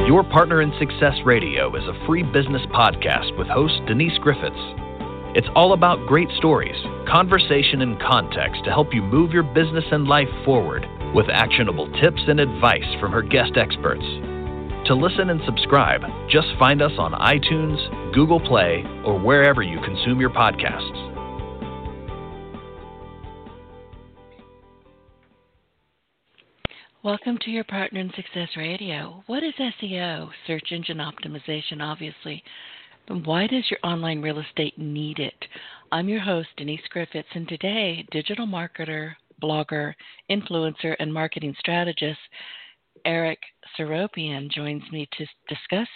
Your Partner in Success Radio is a free business podcast with host Denise Griffiths. It's all about great stories, conversation, and context to help you move your business and life forward with actionable tips and advice from her guest experts. To listen and subscribe, just find us on iTunes, Google Play, or wherever you consume your podcasts. Welcome to Your Partner in Success Radio. What is SEO? Search engine optimization, obviously. But why does your online real estate need it? I'm your host, Denise Griffiths, and today, digital marketer, blogger, influencer, and marketing strategist Eric Seropian joins me to discuss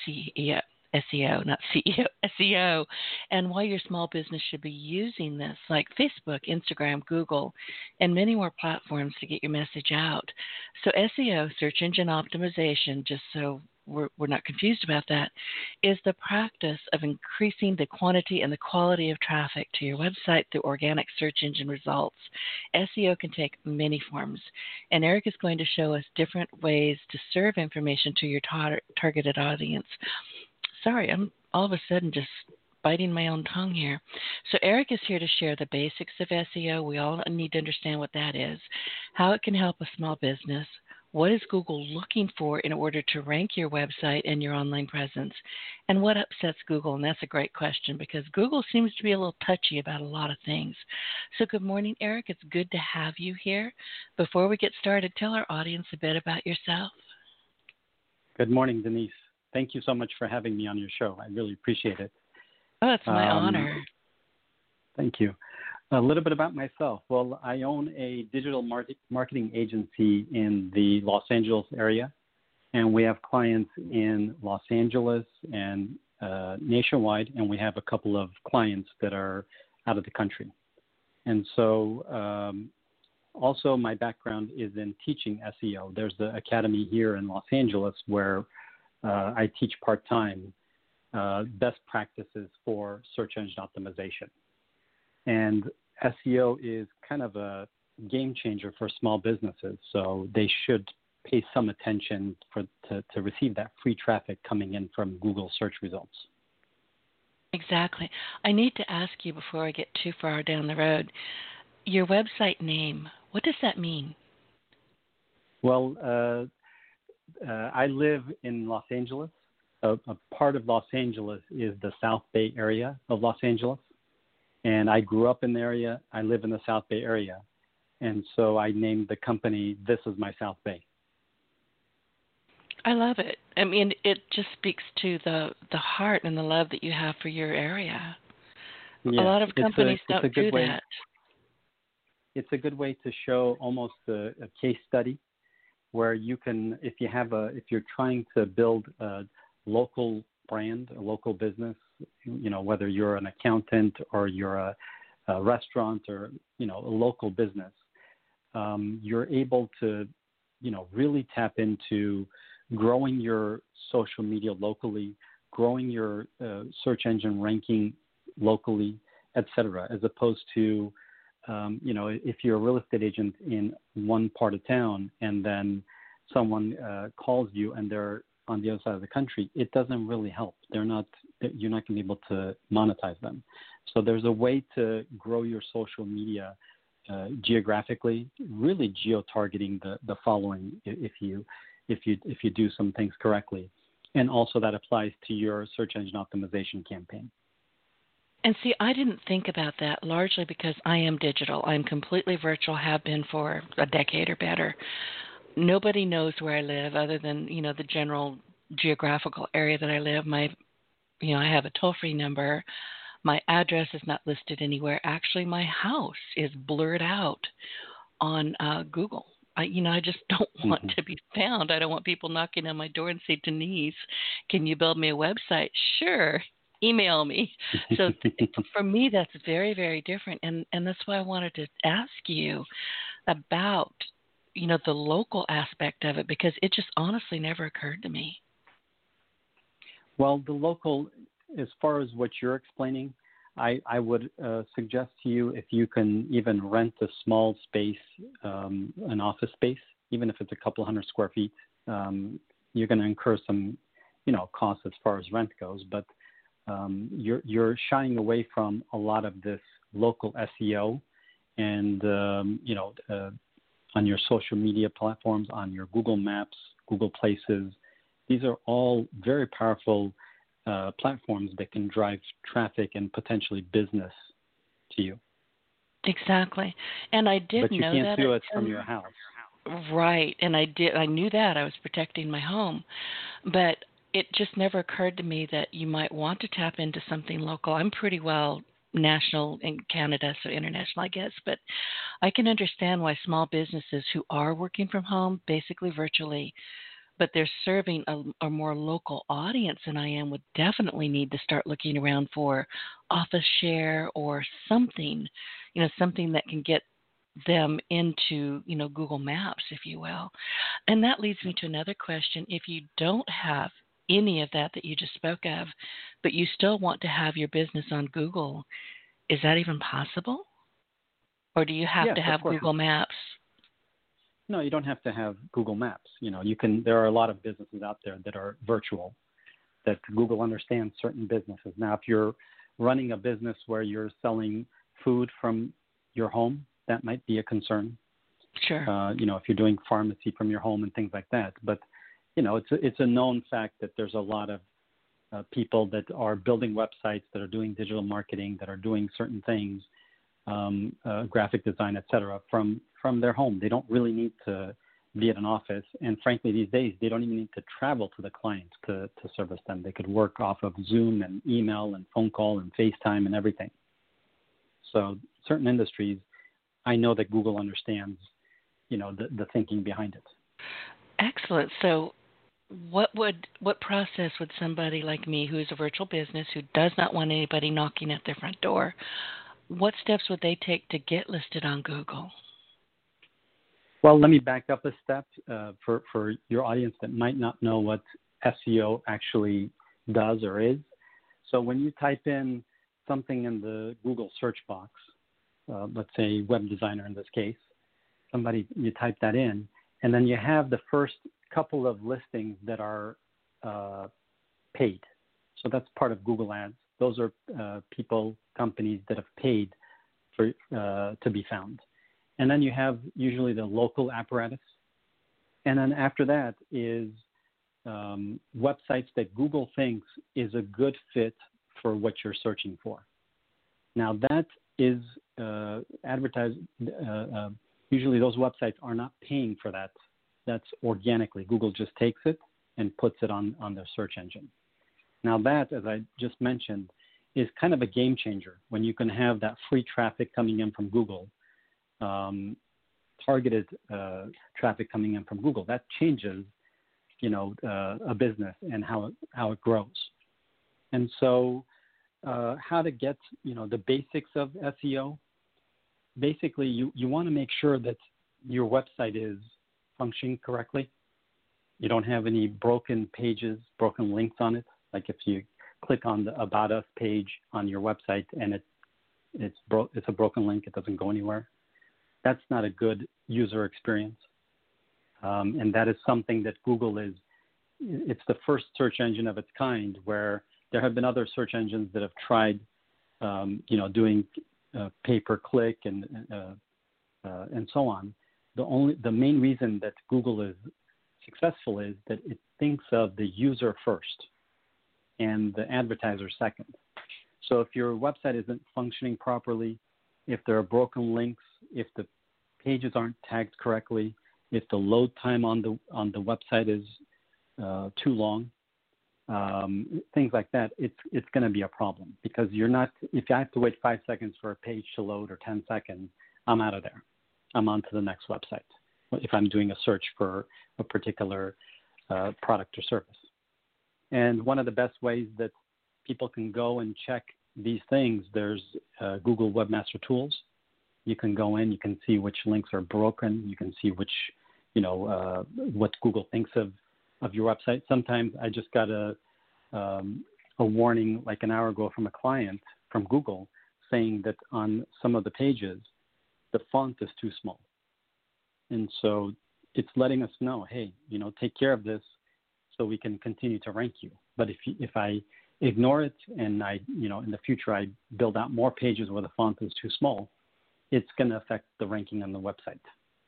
SEO, and why your small business should be using this, like Facebook, Instagram, Google, and many more platforms to get your message out. So SEO, search engine optimization, just so we're not confused about that, is the practice of increasing the quantity and the quality of traffic to your website through organic search engine results. SEO can take many forms, and Eric is going to show us different ways to serve information to your targeted audience. Sorry, I'm all of a sudden just biting my own tongue here. So Eric is here to share the basics of SEO. We all need to understand what that is, how it can help a small business, what is Google looking for in order to rank your website and your online presence, and what upsets Google. And that's a great question because Google seems to be a little touchy about a lot of things. So good morning, Eric. It's good to have you here. Before we get started, tell our audience a bit about yourself. Good morning, Denise. Thank you so much for having me on your show. I really appreciate it. Oh, it's my honor. Thank you. A little bit about myself. Well, I own a digital marketing agency in the Los Angeles area, and we have clients in Los Angeles and nationwide, and we have a couple of clients that are out of the country. And so also my background is in teaching SEO. There's the academy here in Los Angeles where I teach part-time best practices for search engine optimization. And SEO is kind of a game changer for small businesses, so they should pay some attention to receive that free traffic coming in from Google search results. Exactly. I need to ask you before I get too far down the road, your website name, what does that mean? Well, I live in Los Angeles. A part of Los Angeles is the South Bay area of Los Angeles. And I grew up in the area. I live in the South Bay area. And so I named the company, This Is My South Bay. I love it. I mean, it just speaks to the heart and the love that you have for your area. Yeah, a lot of companies don't do that. It's a good way to show almost a case study where you can, if you're trying to build a local brand, a local business, whether you're an accountant or you're a restaurant or, a local business, you're able to, really tap into growing your social media locally, growing your search engine ranking locally, et cetera, as opposed to, if you're a real estate agent in one part of town and then someone calls you and they're on the other side of the country, it doesn't really help. You're not going to be able to monetize them. So there's a way to grow your social media geographically, really geo-targeting the following if you do some things correctly. And also that applies to your search engine optimization campaign. And see, I didn't think about that largely because I am digital. I'm completely virtual, have been for a decade or better. Nobody knows where I live other than, the general geographical area that I live. I have a toll-free number. My address is not listed anywhere. Actually, my house is blurred out on Google. I just don't want to be found. I don't want people knocking on my door and say, Denise, can you build me a website? Sure. Email me. So for me, that's very, very different. And that's why I wanted to ask you about, the local aspect of it, because it just honestly never occurred to me. Well, the local, as far as what you're explaining, I would suggest to you if you can even rent a small space, an office space, even if it's a couple hundred square feet, you're going to incur some costs as far as rent goes, but you're shying away from a lot of this local SEO and on your social media platforms, on your Google Maps, Google Places. These are all very powerful platforms that can drive traffic and potentially business to you. Exactly. And I did know that. But you can't do it from your house. Right. And I knew that. I was protecting my home. But it just never occurred to me that you might want to tap into something local. I'm pretty well national in Canada, so international, I guess. But I can understand why small businesses who are working from home, basically virtually, but they're serving a more local audience than I am, would definitely need to start looking around for office share or something, something that can get them into, Google Maps, if you will. And that leads me to another question. If you don't have any of that you just spoke of, but you still want to have your business on Google, is that even possible? Or do you have to have Google Maps? No, you don't have to have Google Maps. There are a lot of businesses out there that are virtual, that Google understands certain businesses. Now, if you're running a business where you're selling food from your home, that might be a concern. Sure. If you're doing pharmacy from your home and things like that. But, it's a known fact that there's a lot of people that are building websites, that are doing digital marketing, that are doing certain things, graphic design, et cetera, from their home. They don't really need to be at an office. And frankly, these days, they don't even need to travel to the client to service them. They could work off of Zoom and email and phone call and FaceTime and everything. So certain industries, I know that Google understands, the thinking behind it. Excellent. So what process would somebody like me, who is a virtual business, who does not want anybody knocking at their front door, what steps would they take to get listed on Google? Well, let me back up a step for your audience that might not know what SEO actually does or is. So when you type in something in the Google search box, let's say web designer in this case, you type that in, and then you have the first couple of listings that are paid. So that's part of Google Ads. Those are companies that have paid for to be found. And then you have usually the local apparatus. And then after that is websites that Google thinks is a good fit for what you're searching for. Now that is advertised. Usually those websites are not paying for that. That's organically. Google just takes it and puts it on their search engine. Now that, as I just mentioned, is kind of a game changer when you can have that free traffic coming in from Google, targeted traffic coming in from Google. That changes, a business and how it grows. And so how to get, the basics of SEO, basically you want to make sure that your website is functioning correctly. You don't have any broken pages, broken links on it. Like if you click on the About Us page on your website and it's a broken link, it doesn't go anywhere. That's not a good user experience. And that is something that Google it's the first search engine of its kind, where there have been other search engines that have tried, doing pay-per-click and so on. The main reason that Google is successful is that it thinks of the user first and the advertiser second. So if your website isn't functioning properly, if there are broken links, if the pages aren't tagged correctly, if the load time on the website is too long, things like that, it's going to be a problem, because if I have to wait 5 seconds for a page to load or 10 seconds, I'm out of there. I'm on to the next website if I'm doing a search for a particular product or service. And one of the best ways that people can go and check these things, there's Google Webmaster Tools. You can go in, you can see which links are broken, you can see which, what Google thinks of your website. Sometimes I just got a warning like an hour ago from a client from Google saying that on some of the pages, the font is too small. And so it's letting us know, hey, take care of this so we can continue to rank you. But if I ignore it and in the future I build out more pages where the font is too small, it's going to affect the ranking on the website.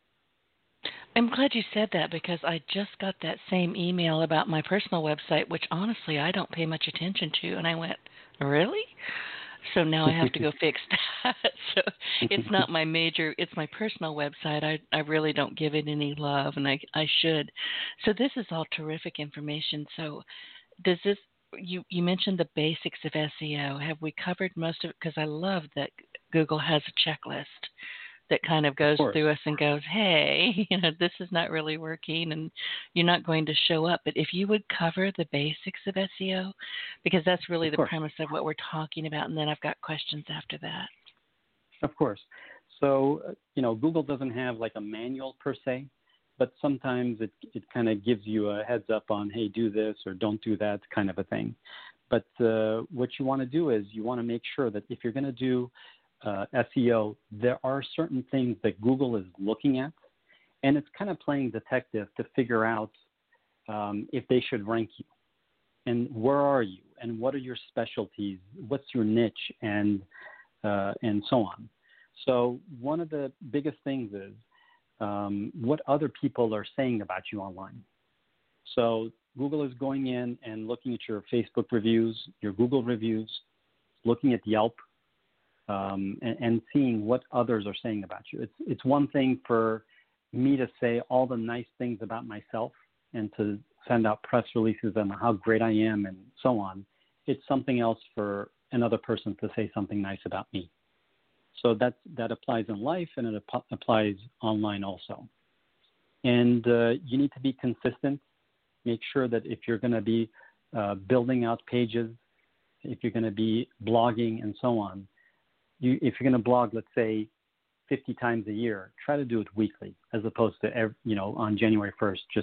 I'm glad you said that, because I just got that same email about my personal website, which honestly I don't pay much attention to. And I went, really? So now I have to go fix that. So it's not my major, it's my personal website. I really don't give it any love, and I should. So this is all terrific information. So does this, you mentioned the basics of SEO. Have we covered most of it? Because I love that Google has a checklist that kind of goes through us and goes, hey, this is not really working and you're not going to show up. But if you would cover the basics of SEO, because that's really the premise of what we're talking about, and then I've got questions after that. Of course. So, Google doesn't have like a manual per se, but sometimes it kind of gives you a heads up on, hey, do this or don't do that kind of a thing. But what you want to do is you want to make sure that if you're going to do SEO, there are certain things that Google is looking at, and it's kind of playing detective to figure out if they should rank you, and where are you, and what are your specialties, what's your niche, and so on. So one of the biggest things is what other people are saying about you online. So Google is going in and looking at your Facebook reviews, your Google reviews, looking at Yelp, and seeing what others are saying about you. It's one thing for me to say all the nice things about myself and to send out press releases on how great I am and so on. It's something else for another person to say something nice about me. So that applies in life, and it applies online also. And you need to be consistent. Make sure that if you're going to be building out pages, if you're going to be blogging and so on, if you're going to blog, let's say, 50 times a year, try to do it weekly, as opposed to on January 1st just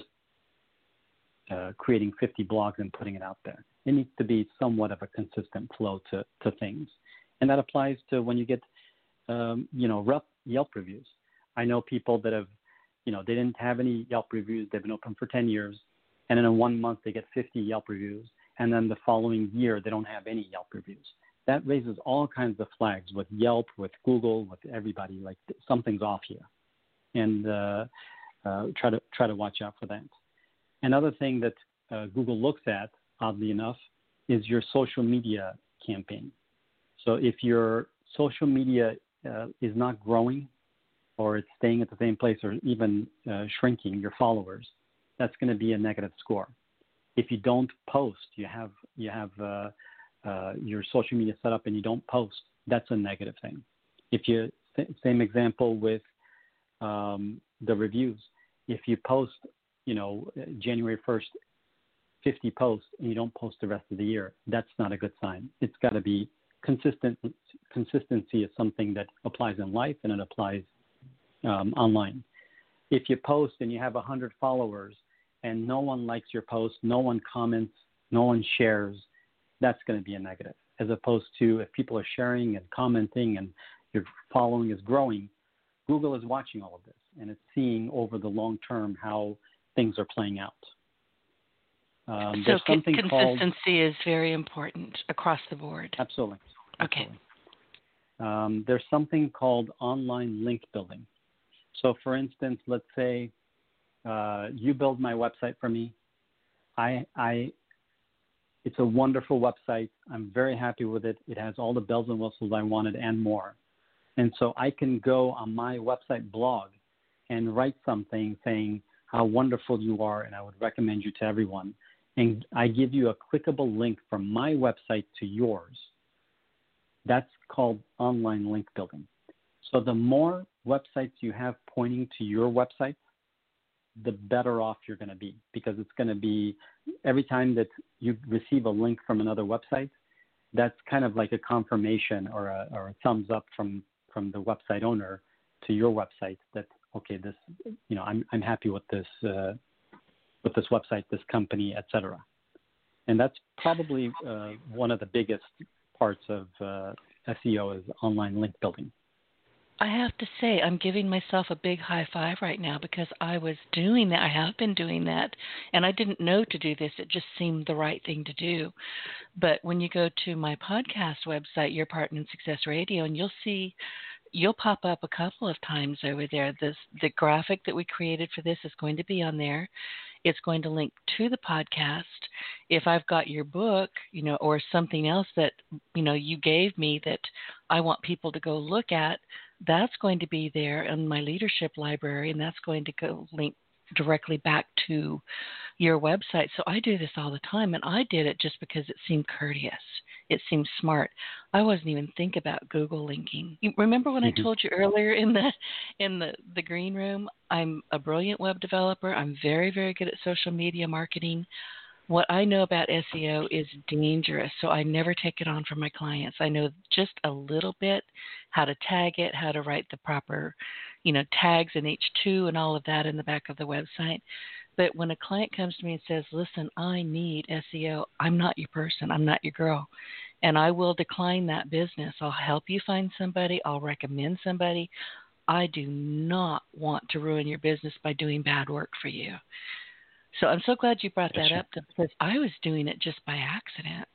creating 50 blogs and putting it out there. It needs to be somewhat of a consistent flow to things, and that applies to when you get Yelp reviews. I know people that have, they didn't have any Yelp reviews. They've been open for 10 years, and then in 1 month they get 50 Yelp reviews, and then the following year they don't have any Yelp reviews. That raises all kinds of flags with Yelp, with Google, with everybody. Like something's off here, and try to watch out for that. Another thing that Google looks at, oddly enough, is your social media campaign. So if your social media is not growing, or it's staying at the same place, or even shrinking your followers, that's going to be a negative score. If you don't post, you have your social media set up and you don't post, that's a negative thing. If you same example with the reviews. If you post, January 1st, 50 posts and you don't post the rest of the year, that's not a good sign. It's got to be consistent. Consistency is something that applies in life, and it applies online. If you post and you have 100 followers and no one likes your post, no one comments, no one shares, that's going to be a negative. As opposed to if people are sharing and commenting and your following is growing, Google is watching all of this, and it's seeing over the long term how things are playing out. So consistency is very important across the board. Absolutely. Okay. There's something called online link building. So, for instance, let's say you build my website for me. It's a wonderful website. I'm very happy with it. It has all the bells and whistles I wanted and more. And so I can go on my website blog and write something saying how wonderful you are, and I would recommend you to everyone. And I give you a clickable link from my website to yours. That's called online link building. So the more websites you have pointing to your website, the better off you're going to be, because it's going to be every time that you receive a link from another website, that's kind of like a confirmation or a thumbs up from the website owner to your website that, okay, this, I'm happy with this website, this company, etc. And that's probably one of the biggest parts of SEO is online link building. I have to say, I'm giving myself a big high five right now because I was doing that. I have been doing that, and I didn't know to do this. It just seemed the right thing to do. But when you go to my podcast website, Your Partner in Success Radio, and you'll pop up a couple of times over there. The graphic that we created for this is going to be on there. It's going to link to the podcast. If I've got your book, or something else that, you gave me that I want people to go look at, that's going to be there in my leadership library, and that's going to go link directly back to your website. So I do this all the time, and I did it just because it seemed courteous. It seemed smart. I wasn't even thinking about Google linking. You remember when I told you earlier in the green room, I'm a brilliant web developer. I'm very, very good at social media marketing. What I know about SEO is dangerous, so I never take it on for my clients. I know just a little bit how to tag it, how to write the proper, tags in H2 and all of that in the back of the website. But when a client comes to me and says, listen, I need SEO, I'm not your person, I'm not your girl, and I will decline that business. I'll help you find somebody. I'll recommend somebody. I do not want to ruin your business by doing bad work for you. So I'm so glad you brought that up because I was doing it just by accident.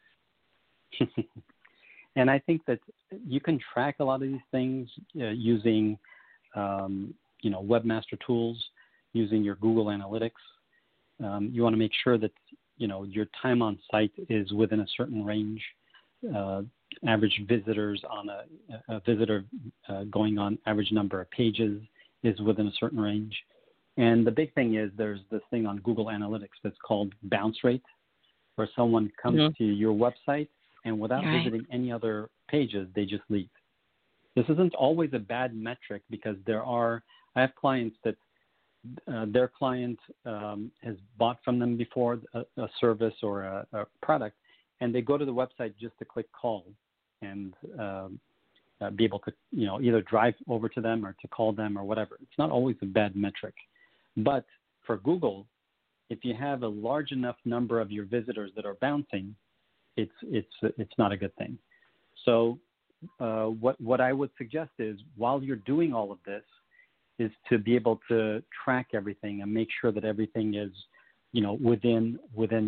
And I think that you can track a lot of these things using, webmaster tools, using your Google Analytics. You want to make sure that, your time on site is within a certain range. Average visitors on a visitor going on average number of pages is within a certain range. And the big thing is there's this thing on Google Analytics that's called bounce rate, where someone comes to your website and without visiting any other pages, they just leave. This isn't always a bad metric because I have clients that their client has bought from them before a service or a product, and they go to the website just to click call and be able to, either drive over to them or to call them or whatever. It's not always a bad metric. But for Google, if you have a large enough number of your visitors that are bouncing, it's not a good thing. So what I would suggest is while you're doing all of this, is to be able to track everything and make sure that everything is, within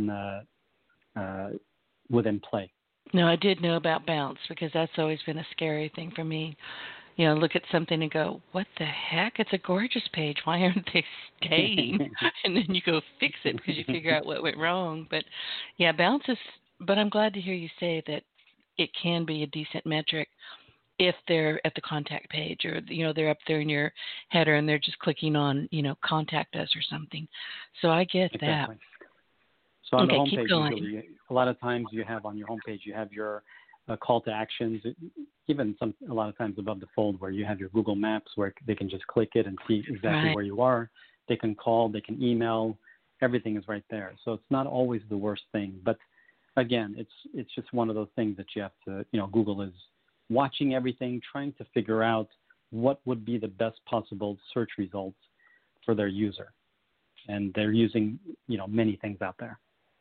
play. No, I did know about bounce because that's always been a scary thing for me. Look at something and go, what the heck? It's a gorgeous page. Why aren't they staying? And then you go fix it because you figure out what went wrong. But, yeah, bounce is – but I'm glad to hear you say that it can be a decent metric if they're at the contact page or, they're up there in your header and they're just clicking on, contact us or something. So I get that. So on the homepage, a lot of times you have on your homepage, you have your call to actions, even a lot of times above the fold where you have your Google Maps where they can just click it and see exactly where you are. They can call, they can email, everything is right there. So it's not always the worst thing. But again, it's just one of those things that you have to, Google is watching everything, trying to figure out what would be the best possible search results for their user. And they're using, many things out there.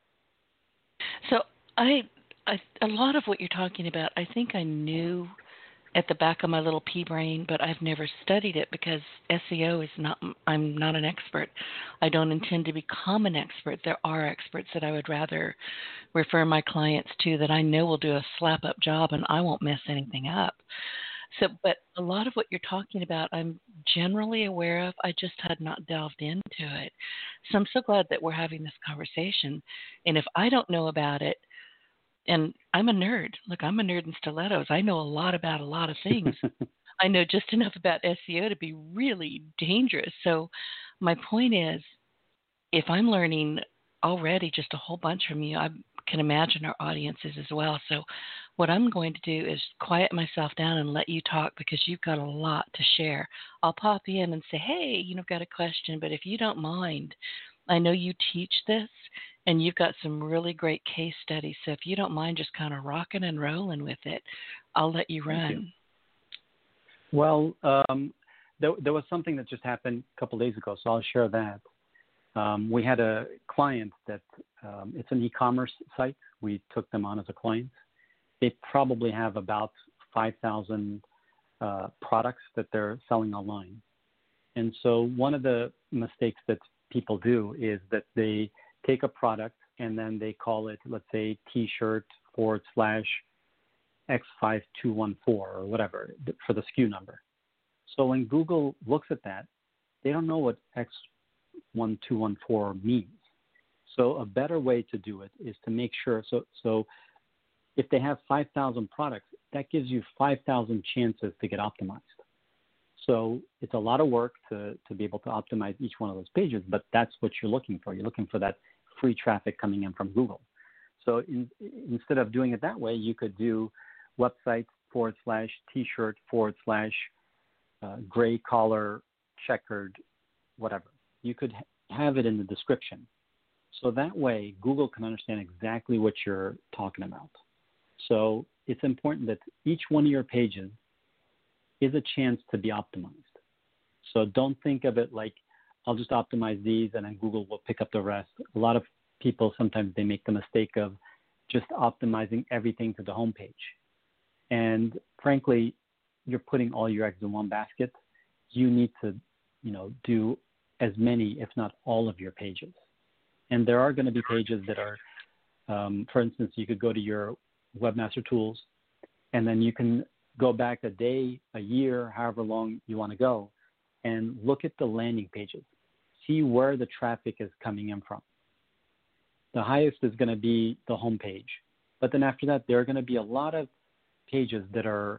So a lot of what you're talking about, I think I knew at the back of my little pea brain, but I've never studied it because SEO is I'm not an expert. I don't intend to become an expert. There are experts that I would rather refer my clients to that I know will do a slap-up job and I won't mess anything up. So, but a lot of what you're talking about, I'm generally aware of. I just had not delved into it. So I'm so glad that we're having this conversation. And if I don't know about it, and I'm a nerd. Look, I'm a nerd in stilettos. I know a lot about a lot of things. I know just enough about SEO to be really dangerous. So my point is, if I'm learning already just a whole bunch from you, I can imagine our audiences as well. So what I'm going to do is quiet myself down and let you talk because you've got a lot to share. I'll pop in and say, hey, got a question, but if you don't mind, I know you teach this and you've got some really great case studies. So if you don't mind just kind of rocking and rolling with it, I'll let you run. Thank you. Well, there was something that just happened a couple of days ago, so I'll share that. We had a client that it's an e-commerce site. We took them on as a client. They probably have about 5,000 products that they're selling online. And so one of the mistakes that people do is that they take a product and then they call it, let's say, T-shirt /X5214 or whatever for the SKU number. So when Google looks at that, they don't know what X1214 means. So a better way to do it is to make sure, so if they have 5,000 products, that gives you 5,000 chances to get optimized. So it's a lot of work to be able to optimize each one of those pages, but that's what you're looking for. You're looking for that free traffic coming in from Google. So instead of doing it that way, you could do website /T-shirt /gray collar checkered whatever. You could have it in the description. So that way, Google can understand exactly what you're talking about. So it's important that each one of your pages is a chance to be optimized. So don't think of it like, I'll just optimize these and then Google will pick up the rest. A lot of people, sometimes they make the mistake of just optimizing everything to the homepage. And frankly, you're putting all your eggs in one basket. You need to, do as many, if not all of your pages. And there are going to be pages that are, for instance, you could go to your Webmaster Tools, and then you can go back a day, a year, however long you want to go, and look at the landing pages. See where the traffic is coming in from. The highest is going to be the home page. But then after that, there are going to be a lot of pages that are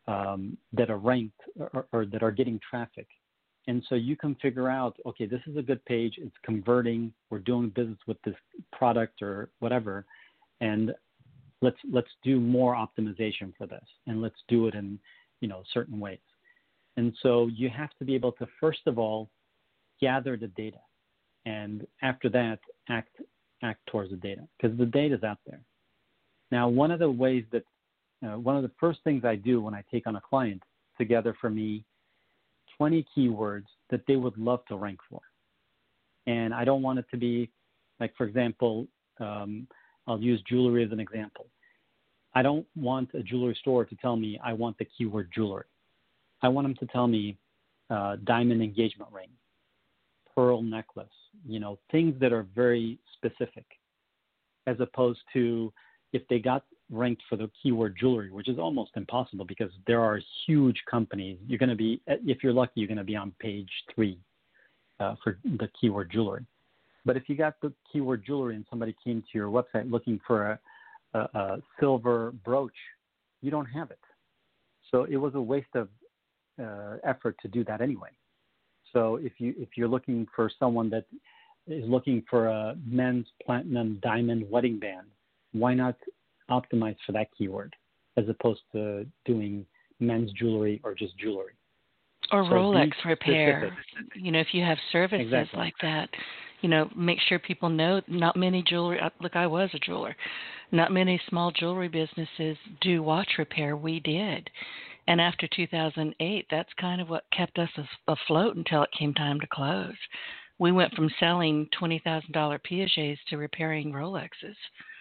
ranked or that are getting traffic. And so you can figure out, okay, this is a good page. It's converting. We're doing business with this product or whatever. And let's do more optimization for this. And let's do it in, certain ways. And so you have to be able to, first of all, gather the data. And after that, act towards the data, because the data is out there. Now, one of the ways that, one of the first things I do when I take on a client to gather for me 20 keywords that they would love to rank for. And I don't want it to be, like, for example, I'll use jewelry as an example. I don't want a jewelry store to tell me I want the keyword jewelry. I want them to tell me diamond engagement ring, pearl necklace, things that are very specific, as opposed to if they got ranked for the keyword jewelry, which is almost impossible because there are huge companies. You're going to be, if you're lucky, you're going to be on page 3 for the keyword jewelry. But if you got the keyword jewelry and somebody came to your website looking for a silver brooch, you don't have it. So it was a waste of effort to do that anyway. So if you're looking for someone that is looking for a men's platinum diamond wedding band, why not optimize for that keyword as opposed to doing men's jewelry or just jewelry? Or So Rolex repair. specific. If you have services Exactly. like that, make sure people know not many jewelry. Look, I was a jeweler. Not many small jewelry businesses do watch repair. We did. And after 2008, that's kind of what kept us afloat until it came time to close. We went from selling $20,000 Piagets to repairing Rolexes.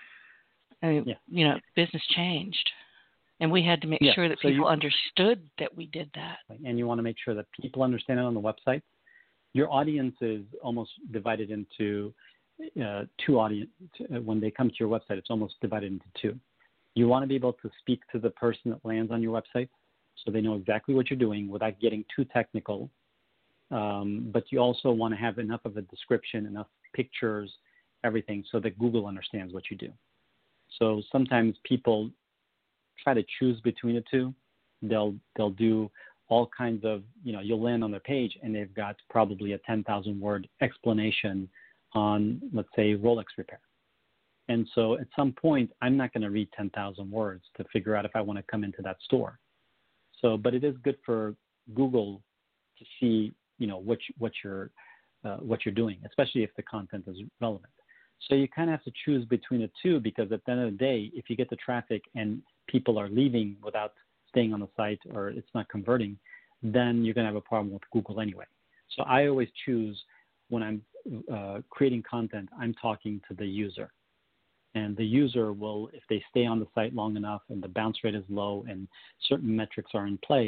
Business changed. And we had to make sure that people understood that we did that. And you want to make sure that people understand it on the website. Your audience is almost divided into two audience. When they come to your website, it's almost divided into two. You want to be able to speak to the person that lands on your website so they know exactly what you're doing without getting too technical. But you also want to have enough of a description, enough pictures, everything, so that Google understands what you do. So sometimes people try to choose between the two. They'll do all kinds of, you'll land on their page and they've got probably a 10,000 word explanation on, let's say, Rolex repair. And so at some point, I'm not going to read 10,000 words to figure out if I want to come into that store. So, but it is good for Google to see, what you're doing, especially if the content is relevant. So you kind of have to choose between the two, because at the end of the day, if you get the traffic and people are leaving without staying on the site or it's not converting, then you're going to have a problem with Google anyway. So I always choose, when I'm creating content, I'm talking to the user. And the user will, if they stay on the site long enough and the bounce rate is low and certain metrics are in play,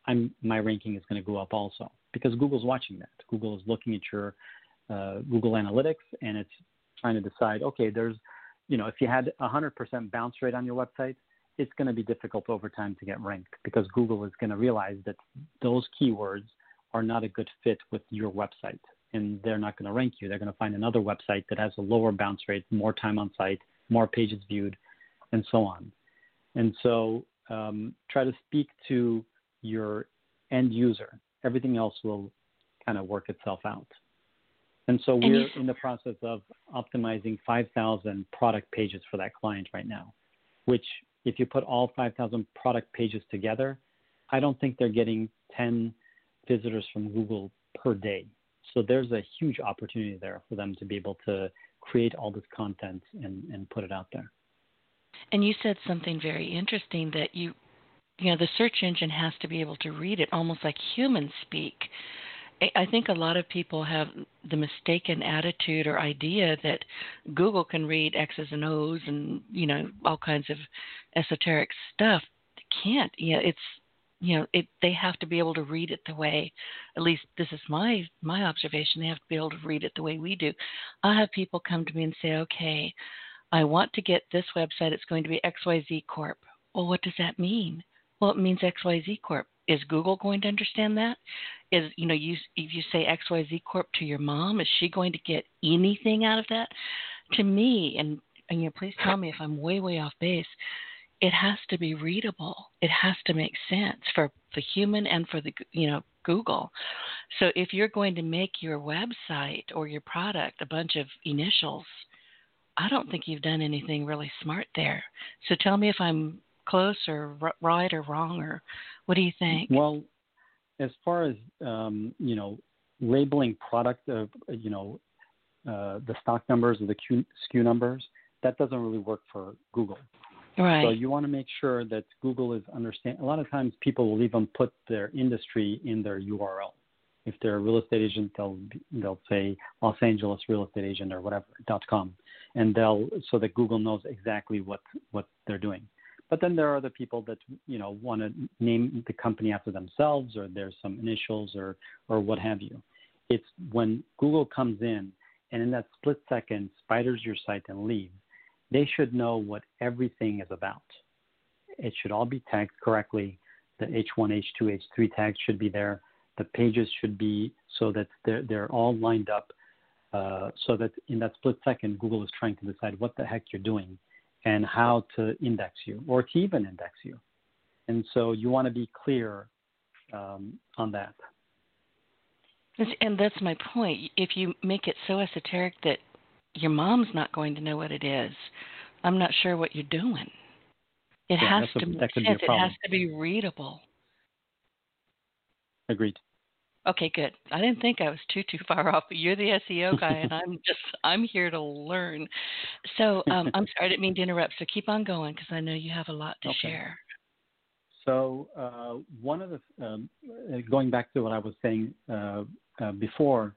my ranking is going to go up also, because Google's watching that. Google is looking at your Google Analytics, and it's trying to decide, okay, there's, if you had 100% bounce rate on your website, it's going to be difficult over time to get ranked, because Google is going to realize that those keywords are not a good fit with your website, and they're not going to rank you. They're going to find another website that has a lower bounce rate, more time on site, more pages viewed, and so on. And so try to speak to your end user. Everything else will kind of work itself out. And so we're in the process of optimizing 5,000 product pages for that client right now, which if you put all 5,000 product pages together, I don't think they're getting 10 visitors from Google per day. So there's a huge opportunity there for them to be able to create all this content and put it out there. And you said something very interesting, that the search engine has to be able to read it almost like human speak. I think a lot of people have the mistaken attitude or idea that Google can read X's and O's and, all kinds of esoteric stuff. They can't. They have to be able to read it the way, at least this is my observation, they have to be able to read it the way we do. I'll have people come to me and say, okay, I want to get this website. It's going to be XYZ Corp. Well, what does that mean? Well, it means XYZ Corp. Is Google going to understand that? If you say XYZ Corp to your mom, is she going to get anything out of that? To me, and please tell me if I'm way, way off base, it has to be readable. It has to make sense for the human and for the, Google. So if you're going to make your website or your product a bunch of initials, I don't think you've done anything really smart there. So tell me if I'm close or right or wrong, or what do you think? Well, as far as labeling product of the stock numbers or the SKU numbers, that doesn't really work for Google. Right. So you want to make sure that Google is A lot of times people will even put their industry in their URL. If they're a real estate agent, they'll say Los Angeles real estate agent or whatever .com, and so that Google knows exactly what they're doing. But then there are other people that want to name the company after themselves, or there's some initials or what have you. It's when Google comes in and in that split second spiders your site and leaves, they should know what everything is about. It should all be tagged correctly. The H1, H2, H3 tags should be there. The pages should be so that they're all lined up, so that in that split second, Google is trying to decide what the heck you're doing and how to index you, or to even index you. And so you want to be clear on that. And that's my point. If you make it so esoteric that your mom's not going to know what it is, I'm not sure what you're doing. It has to make sense. It has to be readable. Agreed. Okay, good. I didn't think I was too far off, but you're the SEO guy, and I'm here to learn. So I'm sorry, I didn't mean to interrupt. So keep on going, because I know you have a lot to share. So one of the going back to what I was saying before.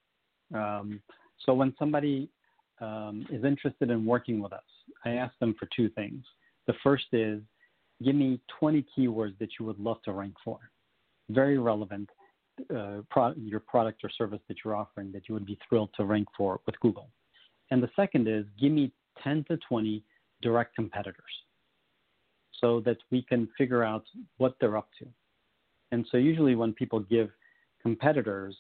So when somebody is interested in working with us, I ask them for two things. The first is, give me 20 keywords that you would love to rank for. Very relevant. Your product or service that you're offering that you would be thrilled to rank for with Google. And the second is, give me 10 to 20 direct competitors so that we can figure out what they're up to. And so usually when people give competitors,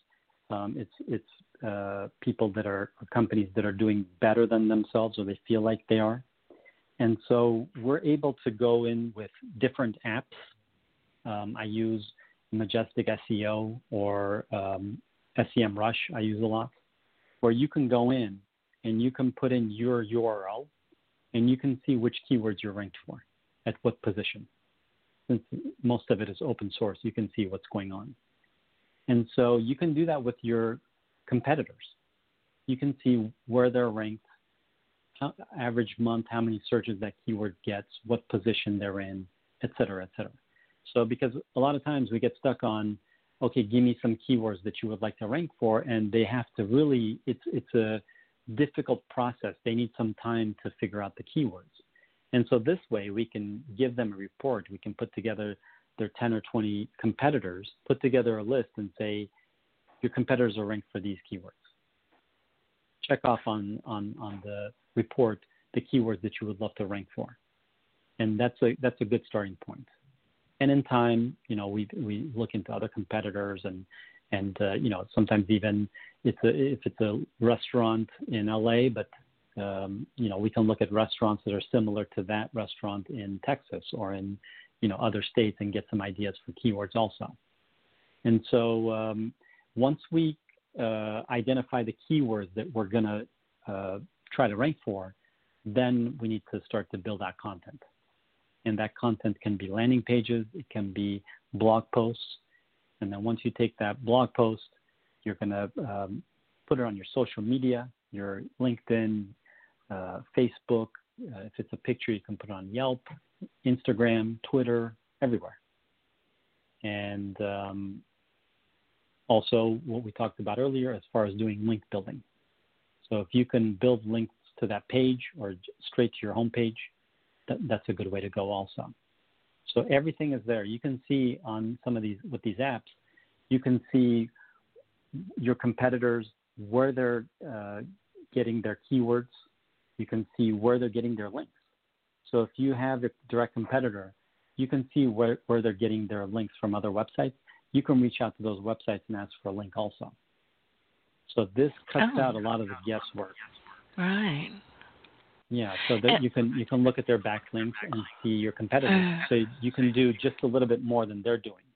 it's people that are companies that are doing better than themselves, or they feel like they are. And so we're able to go in with different apps. I use Majestic SEO or SEMrush I use a lot, where you can go in and you can put in your URL and you can see which keywords you're ranked for, at what position. Since most of it is open source, you can see what's going on. And so you can do that with your competitors. You can see where they're ranked, average month, how many searches that keyword gets, what position they're in, et cetera, et cetera. So because a lot of times we get stuck on, okay, give me some keywords that you would like to rank for, and they have to really, it's a difficult process. They need some time to figure out the keywords. And so this way we can give them a report. We can put together their 10 or 20 competitors, put together a list and say, your competitors are ranked for these keywords. Check off on the report the keywords that you would love to rank for. And that's a good starting point. And in time, we look into other competitors and sometimes even if it's a restaurant in LA, but we can look at restaurants that are similar to that restaurant in Texas or in other states and get some ideas for keywords also. And so once we identify the keywords that we're going to try to rank for, then we need to start to build that content. And that content can be landing pages, it can be blog posts. And then once you take that blog post, you're going to put it on your social media, your LinkedIn, Facebook. If it's a picture, you can put it on Yelp, Instagram, Twitter, everywhere. And also what we talked about earlier as far as doing link building. So if you can build links to that page or straight to your homepage, that's a good way to go also. So everything is there. You can see on some of these, with these apps, you can see your competitors, where they're getting their keywords. You can see where they're getting their links. So if you have a direct competitor, you can see where they're getting their links from other websites. You can reach out to those websites and ask for a link also. So this cuts out a lot of the guesswork. Right. Yeah, so that you can look at their backlinks and see your competitors. So you can do just a little bit more than they're doing.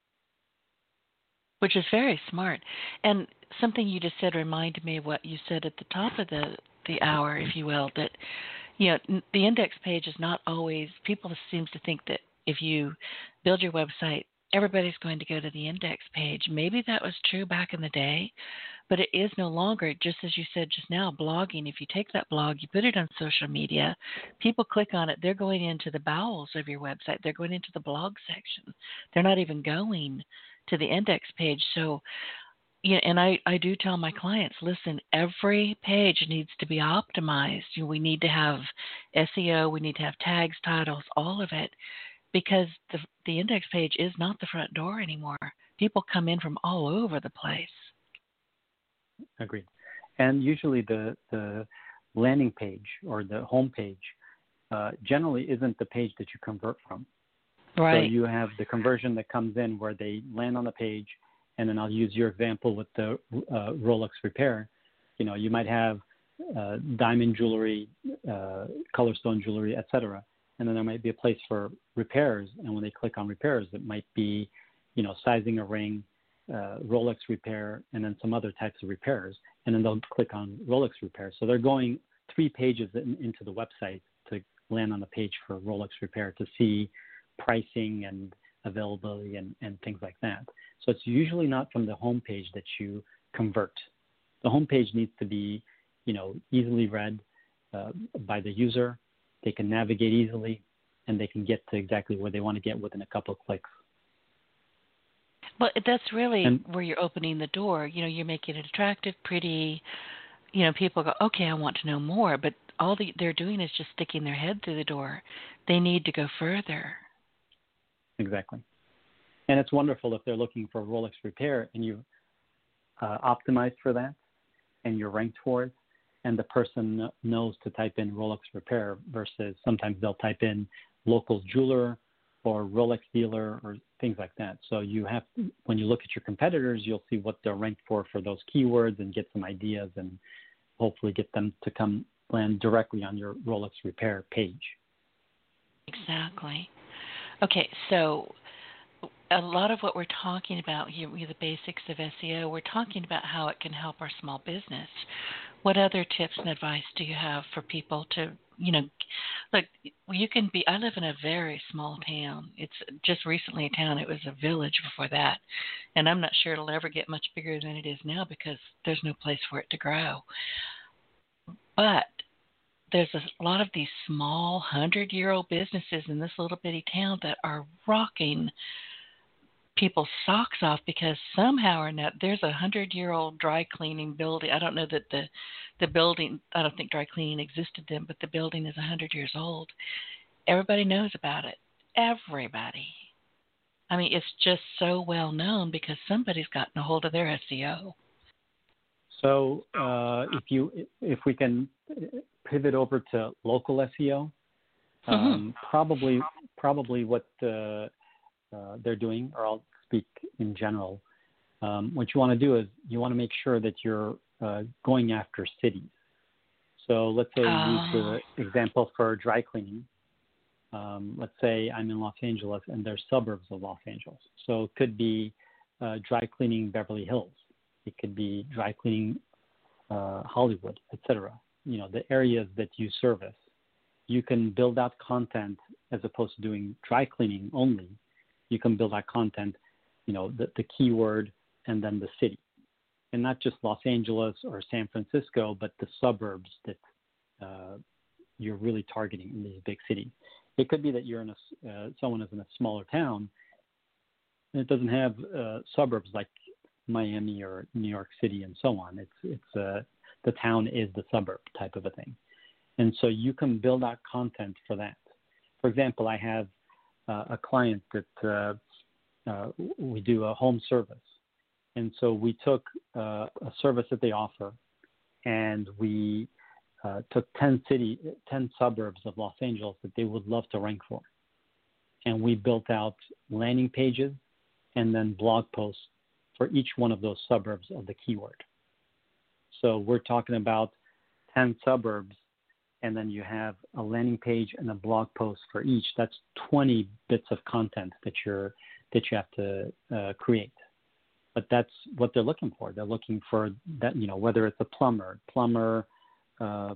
Which is very smart. And something you just said reminded me of what you said at the top of the hour, if you will, that the index page is not always, people seems to think that if you build your website, everybody's going to go to the index page. Maybe that was true back in the day, but it is no longer. Just as you said just now, blogging, if you take that blog, you put it on social media, people click on it, they're going into the bowels of your website. They're going into the blog section. They're not even going to the index page. So, and I do tell my clients, listen, every page needs to be optimized. We need to have SEO, we need to have tags, titles, all of it, because the index page is not the front door anymore. People come in from all over the place. Agreed. And usually the landing page or the home page generally isn't the page that you convert from. Right. So you have the conversion that comes in where they land on the page, and then I'll use your example with the Rolex repair. You might have diamond jewelry, color stone jewelry, etc. And then there might be a place for repairs. And when they click on repairs, it might be, sizing a ring, Rolex repair, and then some other types of repairs. And then they'll click on Rolex repair. So they're going 3 pages into the website to land on the page for Rolex repair to see pricing and availability and things like that. So it's usually not from the home page that you convert. The home page needs to be, easily read by the user. They can navigate easily, and they can get to exactly where they want to get within a couple of clicks. Well, that's really where you're opening the door. You're making it attractive, pretty. People go, okay, I want to know more. But all they're doing is just sticking their head through the door. They need to go further. Exactly. And it's wonderful if they're looking for Rolex repair and you optimized for that and you're ranked for it, and the person knows to type in Rolex repair versus sometimes they'll type in local jeweler or Rolex dealer or things like that. So you have, when you look at your competitors, you'll see what they're ranked for those keywords and get some ideas and hopefully get them to come land directly on your Rolex repair page. Exactly. Okay, so a lot of what we're talking about here, the basics of SEO, we're talking about how it can help our small business. What other tips and advice do you have for people to, look, you can be, I live in a very small town. It's just recently a town. It was a village before that. And I'm not sure it'll ever get much bigger than it is now because there's no place for it to grow. But there's a lot of these small 100-year-old businesses in this little bitty town that are rocking people's socks off because somehow or not there's a 100-year-old dry cleaning building. I don't know that the building, I don't think dry cleaning existed then, but the building is 100 years old. Everybody knows about it. Everybody. I mean, it's just so well known because somebody's gotten a hold of their SEO. So if we can pivot over to local SEO, probably what they're doing, or I'll speak in general. What you want to do is you want to make sure that you're going after cities. So let's say use the example for dry cleaning. Let's say I'm in Los Angeles and there's suburbs of Los Angeles. So it could be dry cleaning Beverly Hills. It could be dry cleaning Hollywood, etc. The areas that you service. You can build out content as opposed to doing dry cleaning only. You can build out content, the keyword and then the city. And not just Los Angeles or San Francisco, but the suburbs that you're really targeting in these big cities. It could be that you're in someone is in a smaller town and it doesn't have suburbs like Miami or New York City and so on. It's the town is the suburb type of a thing. And so you can build out content for that. For example, I have a client that we do a home service. And so we took a service that they offer and we took 10 suburbs of Los Angeles that they would love to rank for. And we built out landing pages and then blog posts for each one of those suburbs of the keyword. So we're talking about 10 suburbs, and then you have a landing page and a blog post for each. That's 20 bits of content that you have to create. But that's what they're looking for. They're looking for that, whether it's a plumber, Santa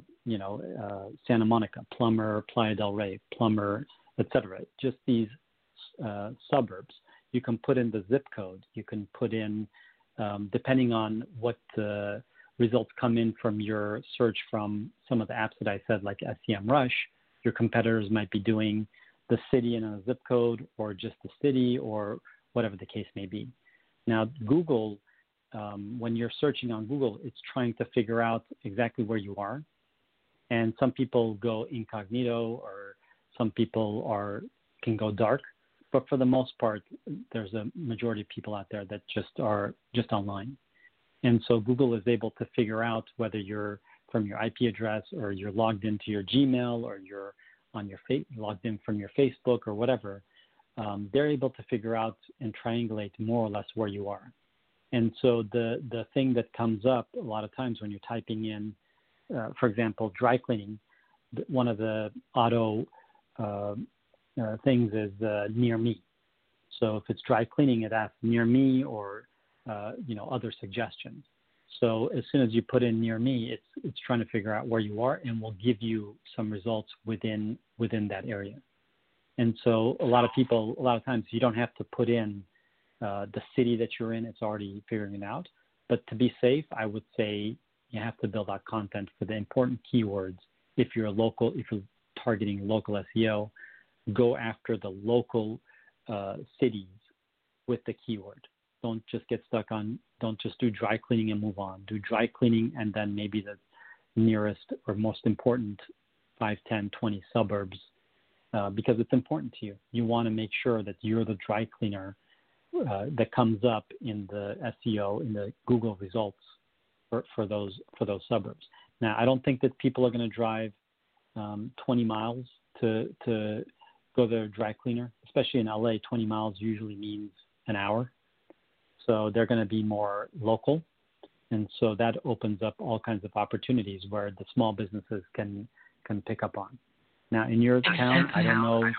Monica, plumber, Playa del Rey, plumber, etc. Just these suburbs. You can put in the zip code. You can put in, depending on what the results come in from your search from some of the apps that I said, like SEMrush, your competitors might be doing the city and a zip code, or just the city, or whatever the case may be. Now, Google, when you're searching on Google, it's trying to figure out exactly where you are. And some people go incognito, or some people can go dark. But for the most part, there's a majority of people out there that are just online. And so Google is able to figure out whether you're from your IP address, or you're logged into your Gmail, or you're on logged in from your Facebook or whatever. They're able to figure out and triangulate more or less where you are. And so the thing that comes up a lot of times when you're typing in, for example, dry cleaning, one of the auto things is near me. So if it's dry cleaning, it asks near me, or other suggestions. So as soon as you put in near me, it's trying to figure out where you are, and will give you some results within that area. And so a lot of times you don't have to put in the city that you're in. It's already figuring it out. But to be safe, I would say you have to build out content for the important keywords. If you're targeting local SEO, go after the local cities with the keyword. Don't just do dry cleaning and move on. Do dry cleaning and then maybe the nearest or most important 5, 10, 20 suburbs, because it's important to you. You want to make sure that you're the dry cleaner that comes up in the SEO, in the Google results for those suburbs. Now, I don't think that people are going to drive 20 miles to go to a dry cleaner, especially in LA. 20 miles usually means an hour. So they're going to be more local. And so that opens up all kinds of opportunities where the small businesses can pick up on. Now, in your town, I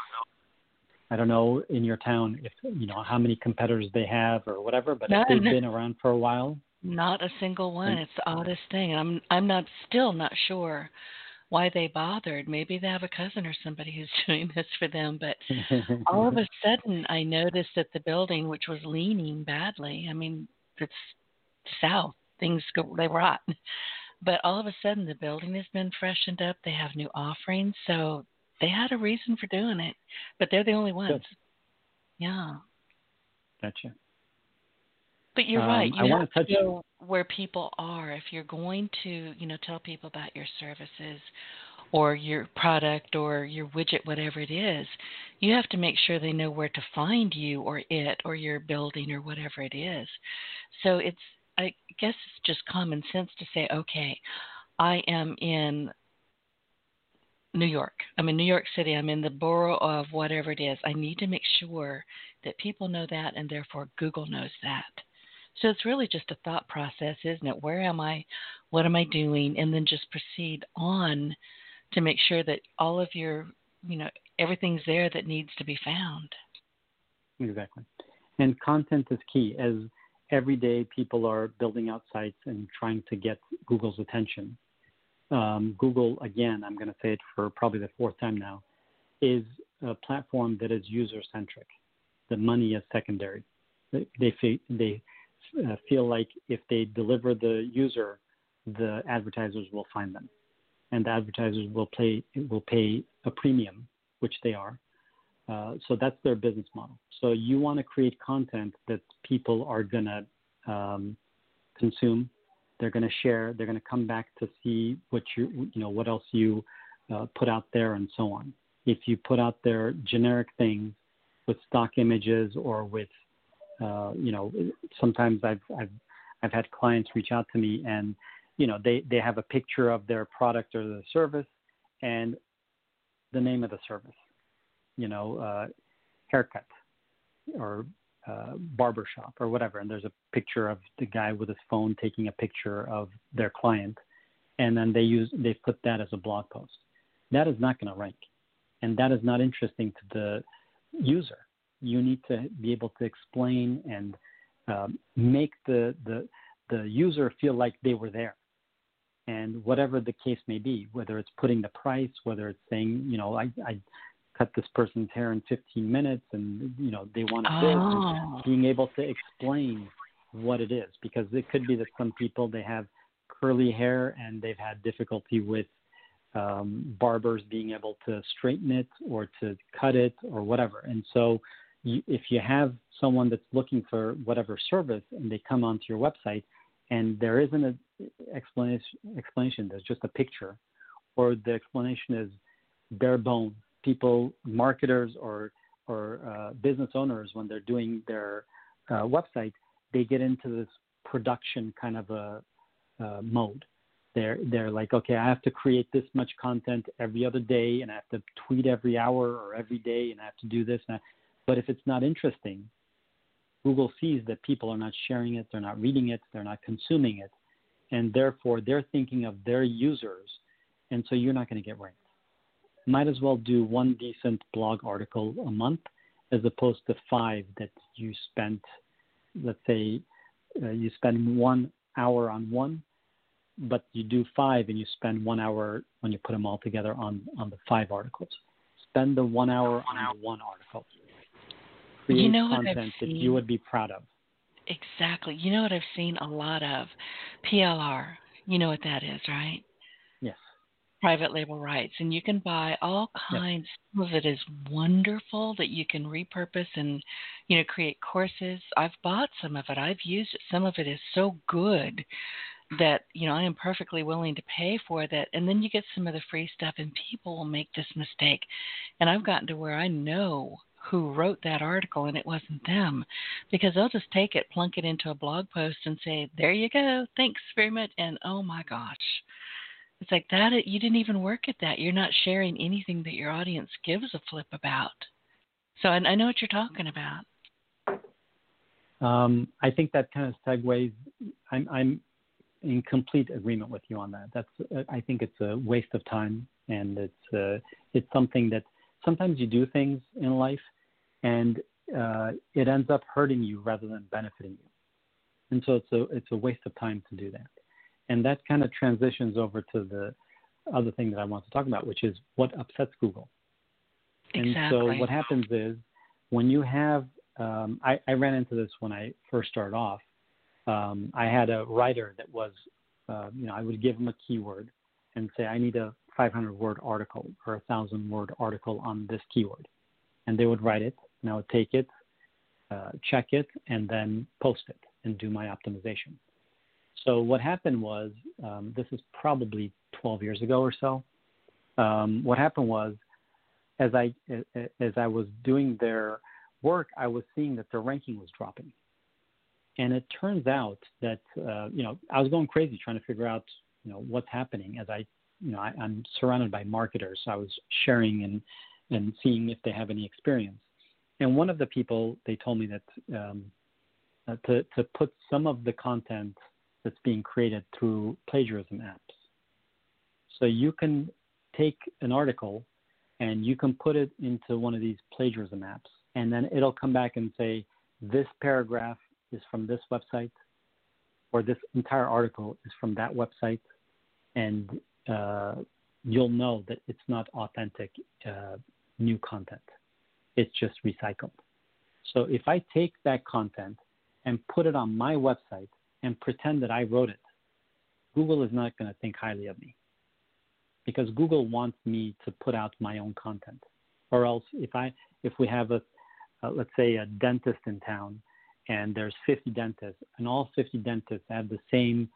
don't know in your town if how many competitors they have or whatever, but if they've been around for a while. Not a single one. It's the oddest thing. I'm still not sure why they bothered. Maybe they have a cousin or somebody who's doing this for them. But all of a sudden, I noticed that the building, which was leaning badly, I mean, it's south. They rot. But all of a sudden, the building has been freshened up. They have new offerings. So they had a reason for doing it. But they're the only ones. Good. Yeah. Gotcha. But you're right. You have to go where people are. If you're going to, tell people about your services or your product or your widget, whatever it is, You have to make sure they know where to find you or it or your building or whatever it is. So I guess it's just common sense to say, okay, I am in New York. I'm in New York City. I'm in the borough of whatever it is. I need to make sure that people know that, and therefore Google knows that. So it's really just a thought process, isn't it? Where am I? What am I doing? And then just proceed on to make sure that all of your, everything's there that needs to be found. Exactly. And content is key. As every day people are building out sites and trying to get Google's attention. Google, again, I'm going to say it for probably the fourth time now, is a platform that is user-centric. The money is secondary. They feel like if they deliver the user, the advertisers will find them, and the advertisers will pay a premium, which they are. So that's their business model. So you want to create content that people are going to consume. They're going to share. They're going to come back to see what what else you put out there, and so on. If you put out there generic things with stock images or with, sometimes I've had clients reach out to me and, they have a picture of their product or the service and the name of the service, haircut or barbershop or whatever, and there's a picture of the guy with his phone taking a picture of their client, and then they put that as a blog post. That is not going to rank, and that is not interesting to the user. You need to be able to explain and make the user feel like they were there, and whatever the case may be, whether it's putting the price, whether it's saying, I cut this person's hair in 15 minutes and, they want to build, being able to explain what it is, because it could be that some people, they have curly hair and they've had difficulty with barbers being able to straighten it or to cut it or whatever. And so if you have someone that's looking for whatever service and they come onto your website and there isn't an explanation, there's just a picture, or the explanation is bare bones. People, marketers or business owners, when they're doing their website, they get into this production kind of a mode. They're like, okay, I have to create this much content every other day, and I have to tweet every hour or every day, and I have to do this. But if it's not interesting, Google sees that people are not sharing it, they're not reading it, they're not consuming it, and therefore they're thinking of their users, and so you're not going to get ranked. Might as well do one decent blog article a month as opposed to 5 that you spent, let's say you spend 1 hour on one, but you do 5 and you spend 1 hour when you put them all together on the 5 articles. Spend the 1 hour on the one article. Create content that you would be proud of. Exactly. You know what I've seen a lot of? PLR. You know what that is, right? Yes. Private label rights, and you can buy all kinds. Yes. Some of it is wonderful that you can repurpose and, create courses. I've bought some of it. I've used it. Some of it is so good that, I am perfectly willing to pay for that. And then you get some of the free stuff, and people will make this mistake. And I've gotten to where I know who wrote that article, and it wasn't them, because they'll just take it, plunk it into a blog post and say, there you go, thanks very much. And oh my gosh. It's like that. You didn't even work at that. You're not sharing anything that your audience gives a flip about. So I know what you're talking about. I think that kind of segues. I'm in complete agreement with you on that. I think it's a waste of time, and it's something that sometimes you do things in life, and it ends up hurting you rather than benefiting you. And so it's a waste of time to do that. And that kind of transitions over to the other thing that I want to talk about, which is what upsets Google. Exactly. And so what happens is when you have, I ran into this when I first started off. I had a writer that was, I would give him a keyword and say, I need a 500-word article or a 1,000-word article on this keyword. And they would write it, and I would take it, check it, and then post it and do my optimization. So what happened was, this is probably 12 years ago or so. What happened was as I was doing their work, I was seeing that their ranking was dropping. And it turns out that I was going crazy trying to figure out what's happening. As I'm surrounded by marketers, so I was sharing and seeing if they have any experience. And one of the people, they told me that to put some of the content that's being created through plagiarism apps. So you can take an article and you can put it into one of these plagiarism apps, and then it'll come back and say, this paragraph is from this website, or this entire article is from that website, and you'll know that it's not authentic new content. It's just recycled. So if I take that content and put it on my website and pretend that I wrote it, Google is not going to think highly of me, because Google wants me to put out my own content. Or else if we have let's say a dentist in town, and there's 50 dentists, and all 50 dentists have the same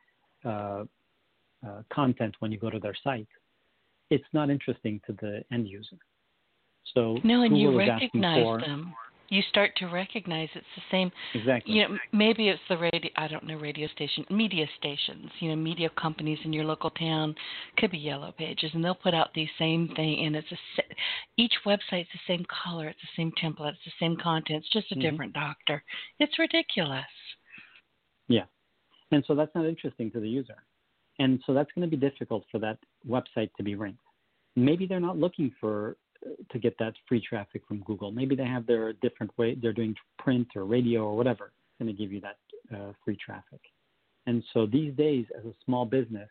content when you go to their site, it's not interesting to the end user. So no, and Google you is recognize them. You start to recognize it's the same. Exactly. Maybe it's the radio station, media stations. Media companies in your local town, could be Yellow Pages, and they'll put out the same thing, and each website's the same color, it's the same template, it's the same content, it's just a different doctor. It's ridiculous. Yeah, and so that's not interesting to the user, and so that's going to be difficult for that website to be ranked. Maybe they're not looking to get that free traffic from Google. Maybe they have their different way. They're doing print or radio or whatever. It's going to give you that free traffic. And so these days, as a small business,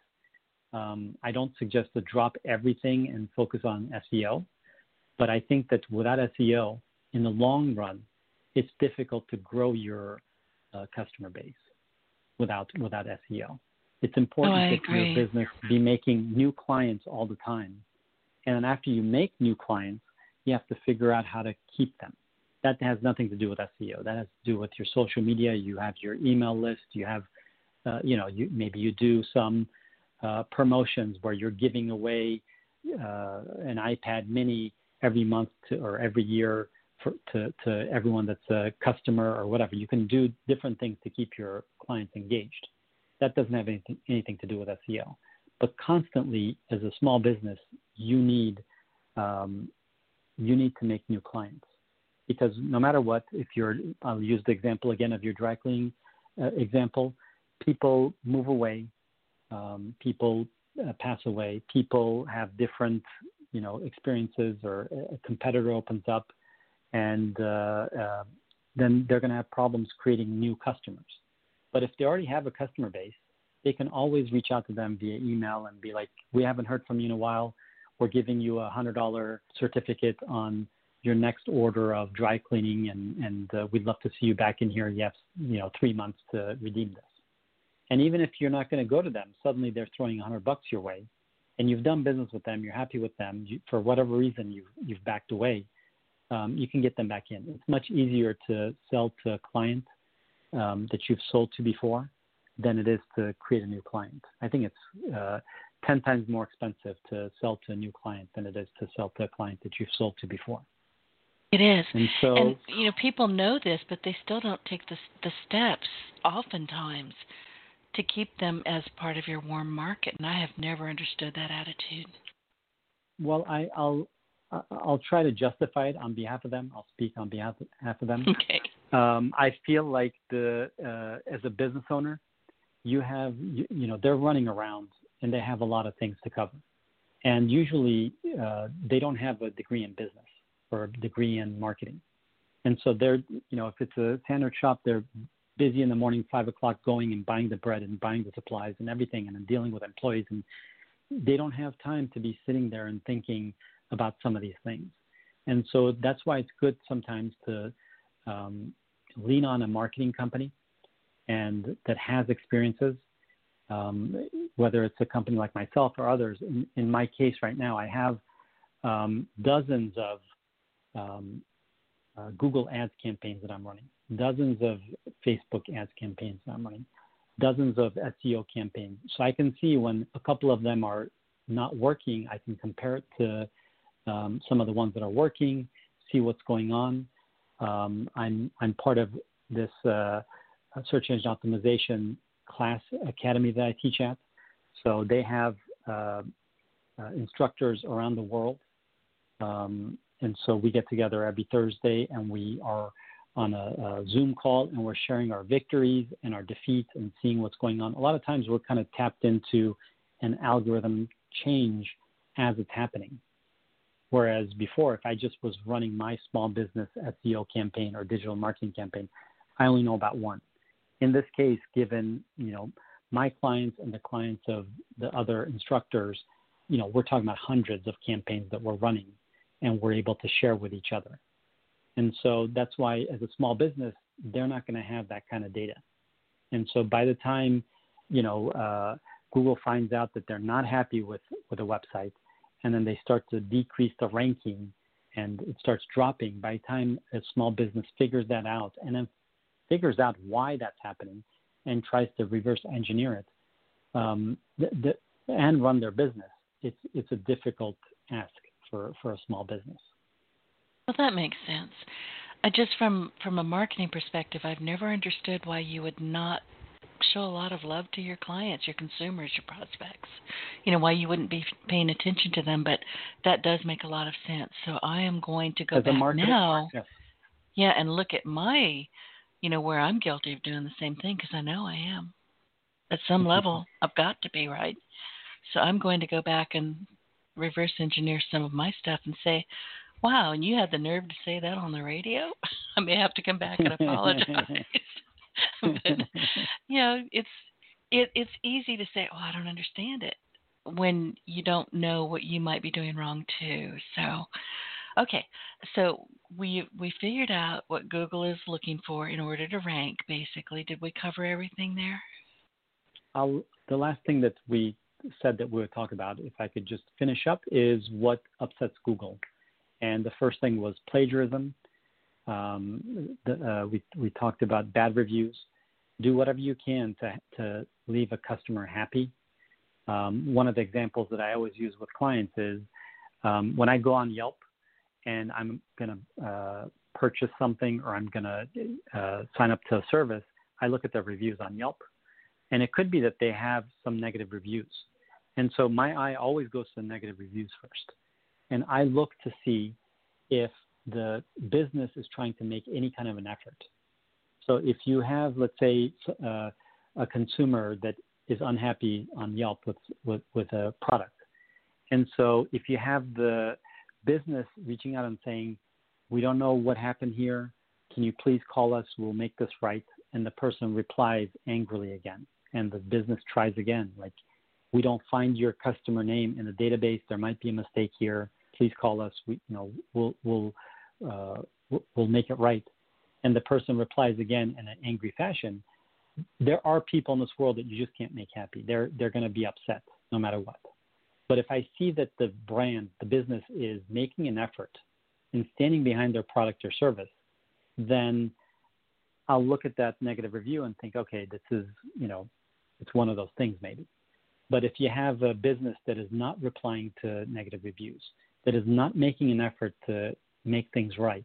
I don't suggest to drop everything and focus on SEO. But I think that without SEO, in the long run, it's difficult to grow your customer base without SEO. It's important that your business be making new clients all the time. And then after you make new clients, you have to figure out how to keep them. That has nothing to do with SEO. That has to do with your social media. You have your email list. You have, maybe you do some promotions where you're giving away an iPad mini every month or every year to everyone that's a customer or whatever. You can do different things to keep your clients engaged. That doesn't have anything to do with SEO. But constantly, as a small business, you need to make new clients, because no matter what, I'll use the example again of your dry cleaning example. People move away, people pass away, people have different experiences, or a competitor opens up, and then they're going to have problems creating new customers. But if they already have a customer base, they can always reach out to them via email and be like, we haven't heard from you in a while. We're giving you a $100 certificate on your next order of dry cleaning, and we'd love to see you back in here. You have 3 months to redeem this. And even if you're not going to go to them, suddenly they're throwing $100 your way, and you've done business with them, you're happy with them. For whatever reason, you've backed away. You can get them back in. It's much easier to sell to a client that you've sold to before than it is to create a new client. I think it's 10 times more expensive to sell to a new client than it is to sell to a client that you've sold to before. It is. And so, people know this, but they still don't take the steps oftentimes to keep them as part of your warm market. And I have never understood that attitude. Well, I'll try to justify it on behalf of them. I'll speak on behalf of them. Okay. I feel like as a business owner, they're running around and they have a lot of things to cover. And usually they don't have a degree in business or a degree in marketing. And so they're, if it's a sandwich shop, they're busy in the morning, 5 o'clock, going and buying the bread and buying the supplies and everything, and then dealing with employees. And they don't have time to be sitting there and thinking about some of these things. And so that's why it's good sometimes to lean on a marketing company and that has experiences, whether it's a company like myself or others. In my case right now, I have dozens of Google Ads campaigns that I'm running, dozens of Facebook Ads campaigns that I'm running, dozens of SEO campaigns. So I can see when a couple of them are not working, I can compare it to some of the ones that are working, see what's going on. I'm part of this search engine optimization class academy that I teach at. So they have instructors around the world. And so we get together every Thursday and we are on a Zoom call and we're sharing our victories and our defeats and seeing what's going on. A lot of times we're kind of tapped into an algorithm change as it's happening. Whereas before, if I just was running my small business SEO campaign or digital marketing campaign, I only know about one. In this case, given, my clients and the clients of the other instructors, we're talking about hundreds of campaigns that we're running and we're able to share with each other. And so that's why as a small business, they're not going to have that kind of data. And so by the time, Google finds out that they're not happy with a website, and then they start to decrease the ranking and it starts dropping, by the time a small business figures that out and then figures out why that's happening and tries to reverse engineer it and run their business, it's a difficult ask for a small business. Well, that makes sense. Just from a marketing perspective, I've never understood why you would not show a lot of love to your clients, your consumers, your prospects. Why you wouldn't be paying attention to them, but that does make a lot of sense. So I am going to go back now, yes. And look at my, where I'm guilty of doing the same thing, because I know I am. At some level, I've got to be, right? So I'm going to go back and reverse engineer some of my stuff and say, wow, and you had the nerve to say that on the radio? I may have to come back and apologize. But, it's easy to say, oh, I don't understand it, when you don't know what you might be doing wrong too. So, okay, so we figured out what Google is looking for in order to rank, basically. Did we cover everything there? The last thing that we said that we would talk about, if I could just finish up, is what upsets Google. And the first thing was plagiarism. We talked about bad reviews. Do whatever you can to leave a customer happy. One of the examples that I always use with clients is when I go on Yelp and I'm going to purchase something or I'm going to sign up to a service, I look at the reviews on Yelp. And it could be that they have some negative reviews. And so my eye always goes to the negative reviews first. And I look to see if the business is trying to make any kind of an effort. So if you have, let's say, a consumer that is unhappy on Yelp with a product, and so if you have the business reaching out and saying, we don't know what happened here, can you please call us, we'll make this right, and the person replies angrily again, and the business tries again, like, we don't find your customer name in the database, there might be a mistake here, please call us, we'll make it right. And the person replies again in an angry fashion. There are people in this world that you just can't make happy. They're going to be upset no matter what. But if I see that the brand, the business is making an effort in standing behind their product or service, then I'll look at that negative review and think, okay, this is, it's one of those things maybe. But if you have a business that is not replying to negative reviews, that is not making an effort to make things right,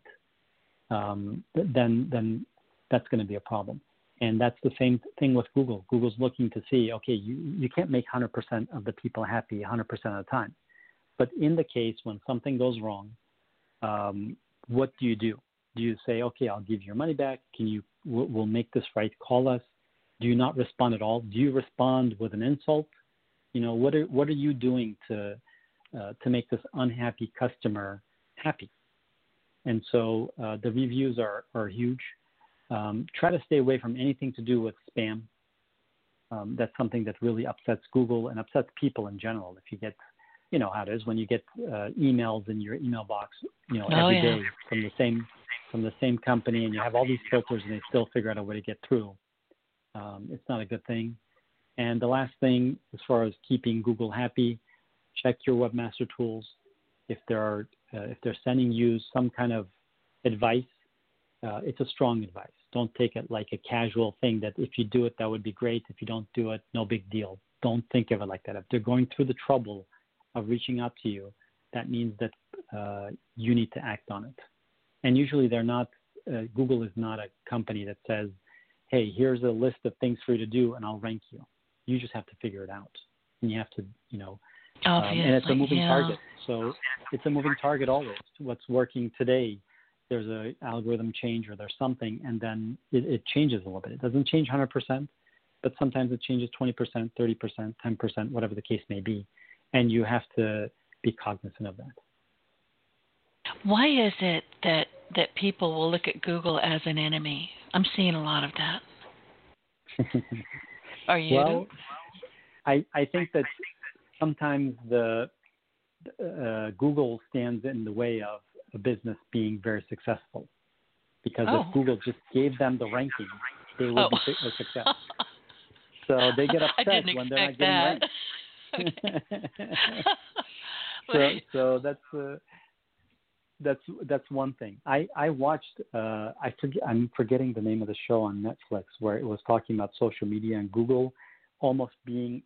then that's going to be a problem. And that's the same thing with Google. Google's looking to see, okay, you can't make 100% of the people happy 100% of the time. But in the case when something goes wrong, what do? Do you say, okay, I'll give you your money back? We'll make this right. Call us. Do you not respond at all? Do you respond with an insult? What are you doing to make this unhappy customer happy? And so the reviews are huge. Try to stay away from anything to do with spam. That's something that really upsets Google and upsets people in general. If you get, how it is when you get emails in your email box, every day from the same company, and you have all these filters and they still figure out a way to get through. It's not a good thing. And the last thing, as far as keeping Google happy, check your webmaster tools. If they're sending you some kind of advice, it's a strong advice. Don't take it like a casual thing that if you do it, that would be great. If you don't do it, no big deal. Don't think of it like that. If they're going through the trouble of reaching out to you, that means that you need to act on it. And usually they're not, Google is not a company that says, hey, here's a list of things for you to do and I'll rank you. You just have to figure it out. And you have to, and it's a moving target. So it's a moving target always. What's working today, there's a algorithm change or there's something, and then it changes a little bit. It doesn't change 100%, but sometimes it changes 20%, 30%, 10%, whatever the case may be. And you have to be cognizant of that. Why is it that people will look at Google as an enemy? I'm seeing a lot of that. Are you? Well, I think that sometimes the Google stands in the way of a business being very successful, because if Google just gave them the ranking, they would be a success. So they get upset when they're not getting ranked. So that's one thing. I watched. I'm forgetting the name of the show on Netflix where it was talking about social media and Google almost being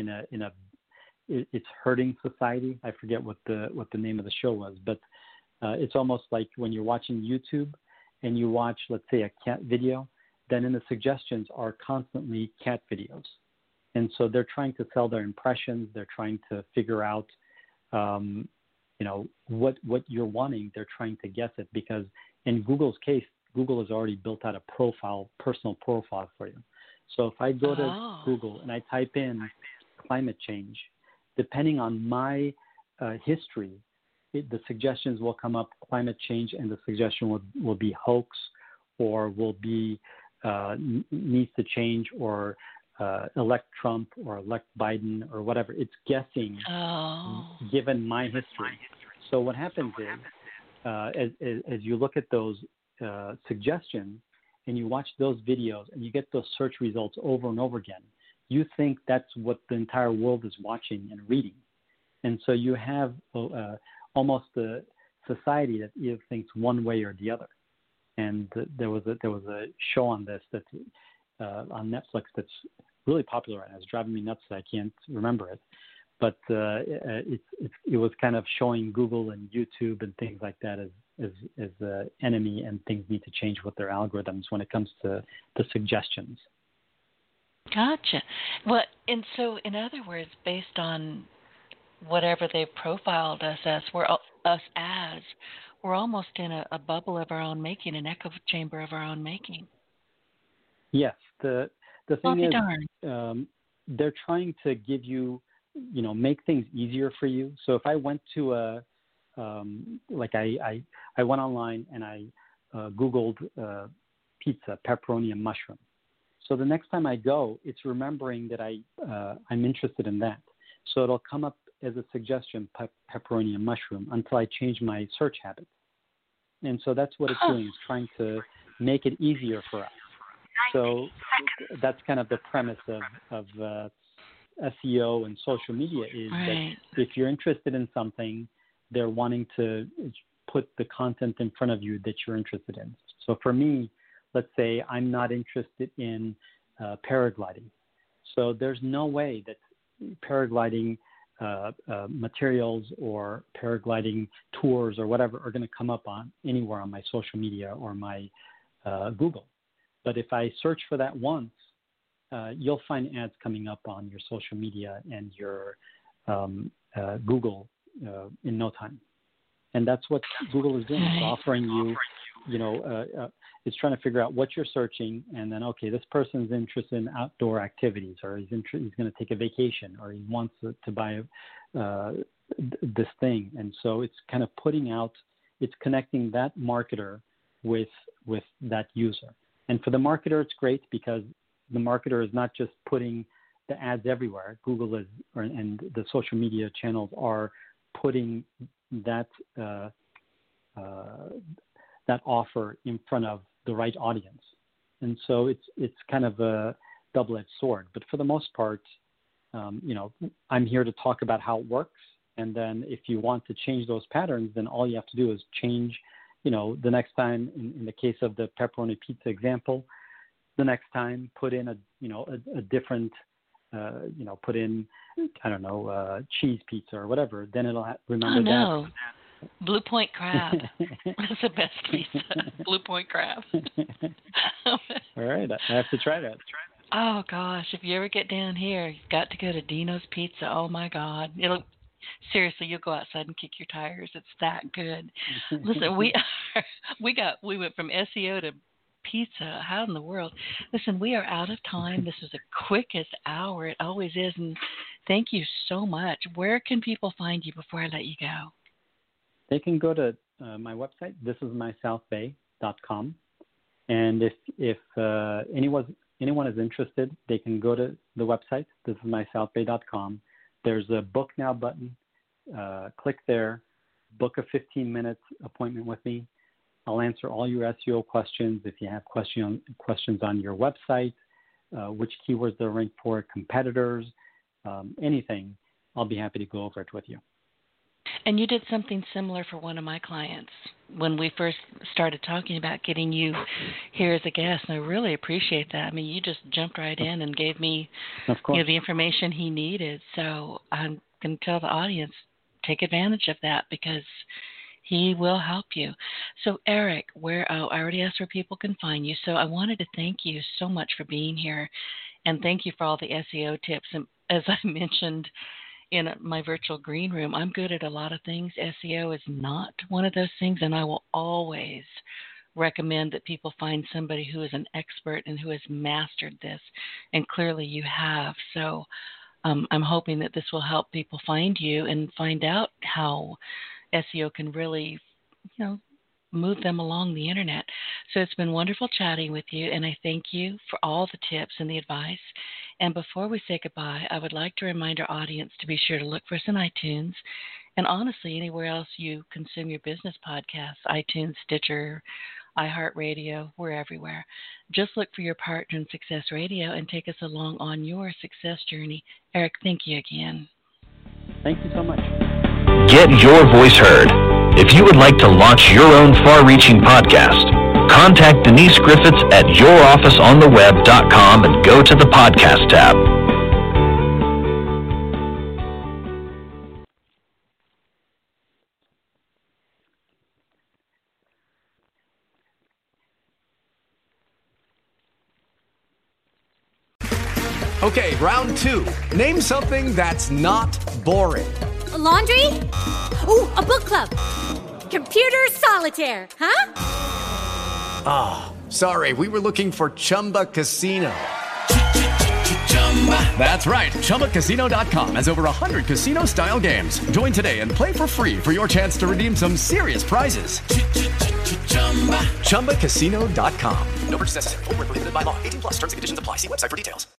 it's hurting society. I forget what the name of the show was, but it's almost like when you're watching YouTube and you watch, let's say, a cat video, then in the suggestions are constantly cat videos. And so they're trying to sell their impressions. They're trying to figure out, what you're wanting. They're trying to guess it, because in Google's case, Google has already built out a personal profile for you. So if I go to Google and I type in climate change, depending on my history, the suggestions will come up climate change, and the suggestion will be hoax, or will be needs to change, or elect Trump or elect Biden or whatever. It's guessing given my history. So what happens is, as you look at those suggestions and you watch those videos and you get those search results over and over again, you think that's what the entire world is watching and reading. And so you have almost a society that either thinks one way or the other. And there was a show on this that on Netflix that's really popular right now. It's driving me nuts that I can't remember it. But it was kind of showing Google and YouTube and things like that as the enemy, and things need to change with their algorithms when it comes to the suggestions. Gotcha. Well, and so in other words, based on whatever they've profiled us as, we're almost in a bubble of our own making, an echo chamber of our own making. Yes. The thing is, they're trying to give you, make things easier for you. So if I went to I went online and I Googled pizza, pepperoni and mushroom. So the next time I go, it's remembering that I'm interested in that. So it'll come up as a suggestion, pepperoni and mushroom, until I change my search habits. And so that's what it's doing, is trying to make it easier for us. So that's kind of the premise of SEO and social media, is that if you're interested in something, they're wanting to put the content in front of you that you're interested in. So for me, let's say I'm not interested in paragliding. So there's no way that paragliding materials or paragliding tours or whatever are going to come up on anywhere on my social media or my Google. But if I search for that once, you'll find ads coming up on your social media and your Google in no time. And that's what Google is doing. It's offering you, it's trying to figure out what you're searching, and then, okay, this person's interested in outdoor activities, or he's going to take a vacation, or he wants to buy this thing. And so it's kind of it's connecting that marketer with that user. And for the marketer, it's great, because the marketer is not just putting the ads everywhere. Google and the social media channels are putting that offer in front of the right audience. And so it's kind of a double-edged sword. But for the most part, I'm here to talk about how it works. And then if you want to change those patterns, then all you have to do is change, the next time, in the case of the pepperoni pizza example, the next time put in a different, put in, cheese pizza or whatever. Then it'll remember that. Blue Point crab. That's the best pizza. Blue Point crab. All right, I have to try that. Oh gosh, if you ever get down here, you've got to go to Dino's Pizza. Oh my God, seriously, you'll go outside and kick your tires. It's that good. Listen, we went from SEO to pizza. How in the world? Listen, we are out of time. This is the quickest hour. It always is. And thank you so much. Where can people find you before I let you go? They can go to my website, thisismysouthbay.com. And if anyone is interested, they can go to the website, thisismysouthbay.com. There's a book now button. Click there, book a 15-minute appointment with me. I'll answer all your SEO questions. If you have questions on your website, which keywords they're ranked for, competitors, anything, I'll be happy to go over it with you. And you did something similar for one of my clients when we first started talking about getting you here as a guest, and I really appreciate that. I mean, you just jumped right in and gave me the information he needed. So I'm going to tell the audience, take advantage of that because he will help you. So, Eric, I already asked where people can find you. So I wanted to thank you so much for being here, and thank you for all the SEO tips. And as I mentioned in my virtual green room, I'm good at a lot of things. SEO is not one of those things, and I will always recommend that people find somebody who is an expert and who has mastered this, and clearly you have. So I'm hoping that this will help people find you and find out how SEO can really, move them along the internet. So it's been wonderful chatting with you, and I thank you for all the tips and the advice. And before we say goodbye, I would like to remind our audience to be sure to look for us in iTunes and honestly anywhere else you consume your business podcasts, iTunes, Stitcher, iHeartRadio, we're everywhere. Just look for your partner in Success Radio and take us along on your success journey. Eric, thank you again. Thank you so much. Get your voice heard. If you would like to launch your own far-reaching podcast, contact Denise Griffiths at yourofficeontheweb.com and go to the podcast tab. Okay, round two. Name something that's not boring. A laundry? Ooh, a book club. Computer solitaire, huh? Ah, oh, sorry, we were looking for Chumba Casino. That's right, ChumbaCasino.com has over 100 casino-style games. Join today and play for free for your chance to redeem some serious prizes. ChumbaCasino.com. No purchase necessary. Void where prohibited by law. 18+ terms and conditions apply. See website for details.